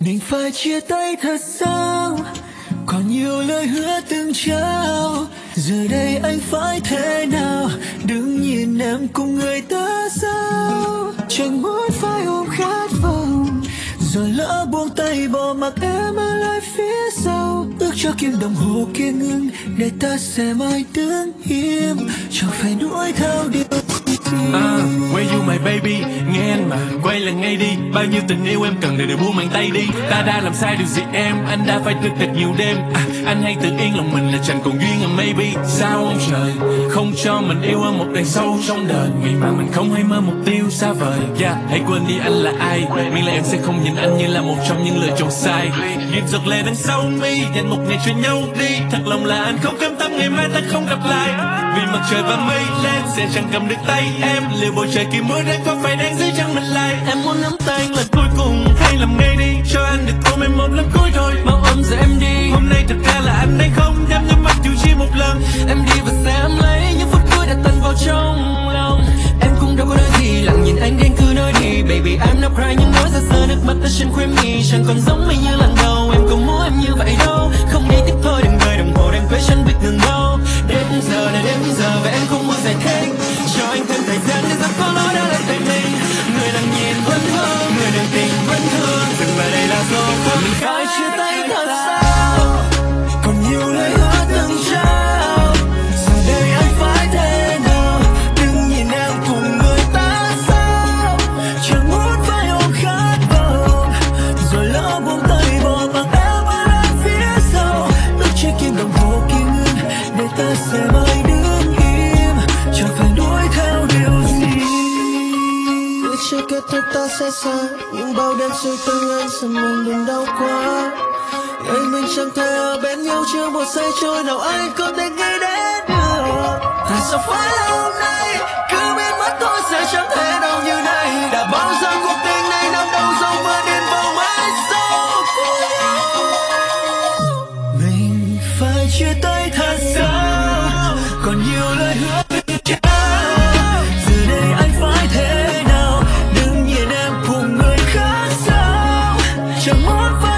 Mình phải chia tay thật sao? Còn nhiều lời hứa từng trao. Giờ đây anh phải thế nào? Đừng nhìn em cùng người ta sao? Chẳng muốn phải ôm khát vọng, rồi lỡ buông tay bỏ mặc em ở lại phía sau. Ước cho kim đồng hồ kia ngừng, để ta sẽ mãi đứng im, chẳng phải đuổi theo điều Where you my baby, nghe anh mà quay lại ngay đi. Bao nhiêu tình yêu em cần để buông bàn tay đi. Ta đã làm sai điều gì em, anh đã phải thức thật nhiều đêm. Anh hay tự yên lòng mình là chẳng còn duyên maybe. Sao ông trời không cho mình yêu ở một đằng sâu trong đời, ngày mà mình không hay mơ mục tiêu xa vời. Hãy quên đi anh là ai, miễn là em sẽ không nhìn anh như là một trong những lời chọn sai. Nhìn giọt lệ đằng sau mi, dành một ngày cho nhau đi. Thật lòng là anh không cam tâm ngày mai ta không gặp lại, vì mặt trời và mây lên sẽ chẳng cầm được tay em. Liệu bầu trời kia mưa đang có phải đang giữ chân mình lại. Em muốn nắm tay anh lần cuối cùng, hay làm ngay đi cho anh được ôm em một lần cuối thôi. Mau ôm giờ em đi, hôm nay thật ra là anh đây không dám nhắm mắt dù chỉ một lần. Em đi và sẽ em lấy những phút cuối đã tận vào trong lòng. Em cũng đâu có nói gì, lặng nhìn anh đến cứ nói đi. Baby I'm not crying, nhưng nói ra giờ nước mắt đã trên khóe mi. Chẳng còn giống mình như lần đầu, em không muốn em như vậy đâu. Không nghĩ tiếp thôi, đừng đợi đồng hồ đang quay chân biết ngừng đâu. Đến giờ là đến giờ và em không muốn giải thích, cho anh thêm thời gian để dám có lỗi đã lại tại mình. Người đang nhìn vẫn thương, người đang tình vẫn thương, dừng lại đây là số phận. Mình phải chia tay thật sao? còn nhiều lời hứa từng trao. Giờ đây anh phải thế nào? Đừng nhìn em cùng người ta sao? Chẳng muốn phải ôm khát vọng, rồi lỡ buông tay bỏ mặc em ở lại phía sau. Ước chiếc kim đồng hồ kia ngừng, để ta sẽ mãi đứng im, chẳng phải đuổi theo điều gì. Ước chưa kết thúc ta sẽ xa, nhưng bao đêm suy tư anh sợ mình đừng đau quá. Ngày mình chẳng thể ở bên nhau, chưa một giây trôi nào anh có thể nghĩ đến được. Tại sao phải là hôm nay, cứ biến mất thôi sẽ chẳng thể đâu như này. Đã bao giờ cuộc tình này nằm đâu dấu vỡ đến vào mãi sau. Mình phải chia tay thật sao? Còn nhiều lời hứa từng trao. Giờ đây anh phải thế nào? Đừng nhìn em cùng người khác sao? Chẳng muốn phải